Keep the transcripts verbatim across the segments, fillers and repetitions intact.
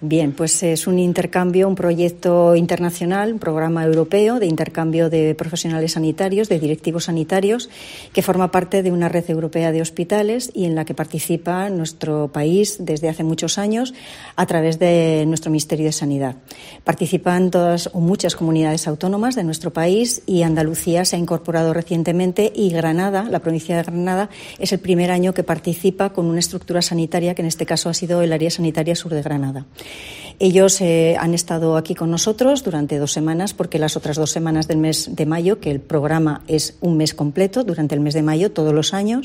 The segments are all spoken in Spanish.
Bien, pues es un intercambio, un proyecto internacional, un programa europeo de intercambio de profesionales sanitarios, de directivos sanitarios, que forma parte de una red europea de hospitales y en la que participa nuestro país desde hace muchos años a través de nuestro Ministerio de Sanidad. Participan todas o muchas comunidades autónomas de nuestro país y Andalucía se ha incorporado recientemente y Granada, la provincia de Granada, es el primer año que participa con una estructura sanitaria que en este caso ha sido el Área Sanitaria Sur de Granada. Ellos eh, han estado aquí con nosotros durante dos semanas, porque las otras dos semanas del mes de mayo, que el programa es un mes completo, durante el mes de mayo, todos los años,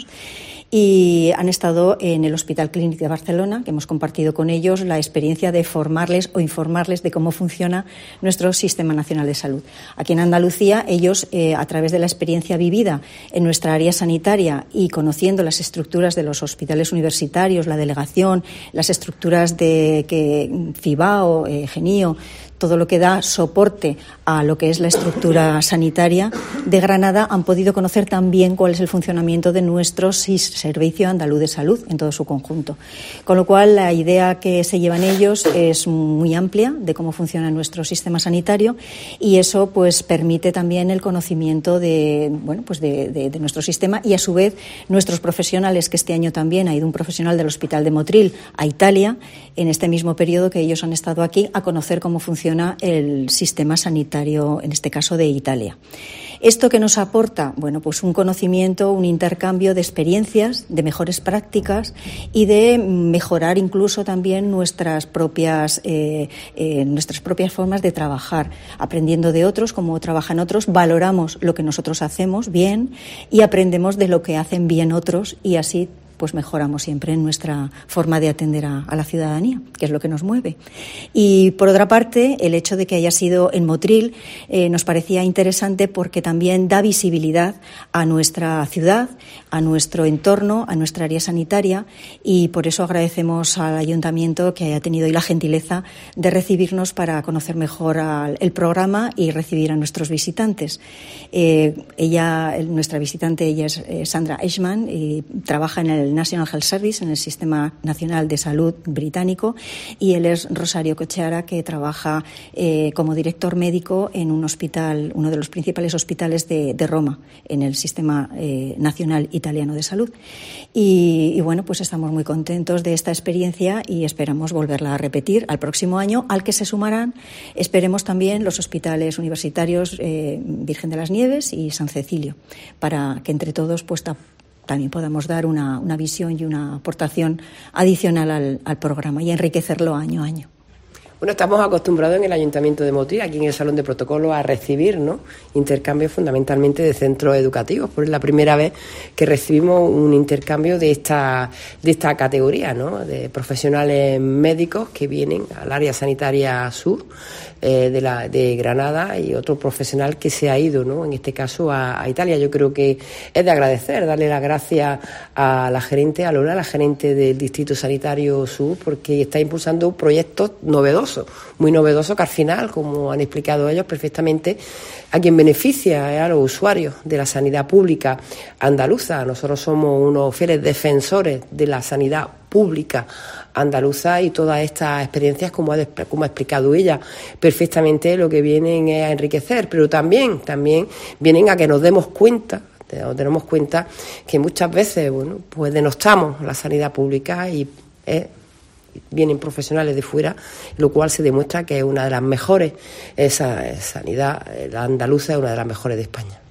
y han estado en el Hospital Clínic de Barcelona, que hemos compartido con ellos la experiencia de formarles o informarles de cómo funciona nuestro Sistema Nacional de Salud. Aquí en Andalucía, ellos, eh, a través de la experiencia vivida en nuestra área sanitaria y conociendo las estructuras de los hospitales universitarios, la delegación, las estructuras de que FIBAO, eh, GENIO, todo lo que da soporte a lo que es la estructura sanitaria de Granada, han podido conocer también cuál es el funcionamiento de nuestro Servicio Andaluz de Salud en todo su conjunto. Con lo cual, la idea que se llevan ellos es muy amplia de cómo funciona nuestro sistema sanitario y eso pues permite también el conocimiento de, bueno, pues de, de, de nuestro sistema y, a su vez, nuestros profesionales, que este año también ha ido un profesional del Hospital de Motril a Italia, en este mismo periodo que ellos han estado aquí, a conocer cómo funciona el sistema sanitario, en este caso de Italia. ¿Esto qué nos aporta? Bueno, pues un conocimiento, un intercambio de experiencias, de mejores prácticas y de mejorar incluso también nuestras propias, eh, eh, nuestras propias formas de trabajar, aprendiendo de otros, cómo trabajan otros, valoramos lo que nosotros hacemos bien y aprendemos de lo que hacen bien otros y así pues mejoramos siempre en nuestra forma de atender a, a la ciudadanía, que es lo que nos mueve. Y, por otra parte, el hecho de que haya sido en Motril eh, nos parecía interesante porque también da visibilidad a nuestra ciudad, a nuestro entorno, a nuestra área sanitaria y por eso agradecemos al Ayuntamiento que haya tenido hoy la gentileza de recibirnos para conocer mejor al, el programa y recibir a nuestros visitantes. Eh, ella, nuestra visitante, ella es eh, Sandra Eichmann y trabaja en el National Health Service, en el Sistema Nacional de Salud británico, y él es Rosario Cocheara, que trabaja eh, como director médico en un hospital, uno de los principales hospitales de, de Roma, en el Sistema eh, Nacional Italiano de Salud. Y, y bueno, pues estamos muy contentos de esta experiencia y esperamos volverla a repetir al próximo año, al que se sumarán, esperemos también los hospitales universitarios eh, Virgen de las Nieves y San Cecilio, para que entre todos pues también podamos dar una, una visión y una aportación adicional al, al programa y enriquecerlo año a año. Bueno, estamos acostumbrados en el Ayuntamiento de Motril, aquí en el Salón de Protocolo, a recibir, ¿no?, intercambios fundamentalmente de centros educativos. Por es la primera vez que recibimos un intercambio de esta de esta categoría, ¿no?, de profesionales médicos que vienen al área sanitaria sur eh, de la de Granada y otro profesional que se ha ido, ¿no?, en este caso a, a Italia. Yo creo que es de agradecer, darle las gracias a la gerente, a Lola, la gerente del Distrito Sanitario Sur, porque está impulsando proyectos novedosos, muy novedoso, que al final, como han explicado ellos perfectamente, a quien beneficia es a los usuarios de la sanidad pública andaluza. Nosotros somos unos fieles defensores de la sanidad pública andaluza y todas estas experiencias, como ha, como ha explicado ella perfectamente, lo que vienen es a enriquecer, pero también, también vienen a que nos demos cuenta nos demos cuenta que muchas veces, bueno, pues denostamos la sanidad pública y es vienen profesionales de fuera, lo cual se demuestra que es una de las mejores, esa sanidad, la andaluza es una de las mejores de España.